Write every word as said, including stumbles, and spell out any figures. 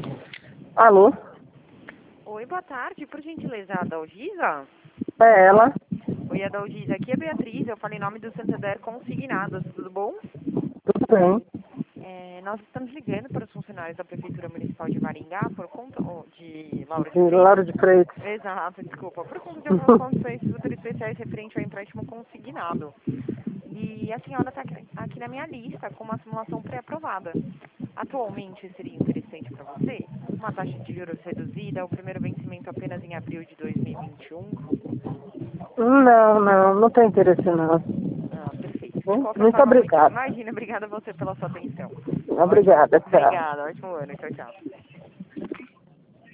Alô? Oi, boa tarde. Por gentileza, a Dalgisa? É ela? Oi, a Dalgisa. Aqui é a Beatriz. Eu falei em nome do Santander Consignados. Tudo bom? Tudo bem. É, nós estamos ligando para os funcionários da Prefeitura Municipal de Maringá por conta oh, de Laura de De Freitas. Lauro de Freitas. Exato, desculpa. Por conta de algumas condições super especiais referente ao empréstimo consignado. E a senhora está aqui, aqui na minha lista com uma simulação pré-aprovada. Atualmente seria interessante para você uma taxa de juros reduzida, o primeiro vencimento apenas em abril de dois mil e vinte e um. Não, não, não tem interesse não. Ah, perfeito. De Hum? qualquer Muito forma, muito... obrigada. imagina, obrigada a você pela sua atenção. Ótimo, Obrigada, tchau. obrigada, ótimo ano, tchau, tchau.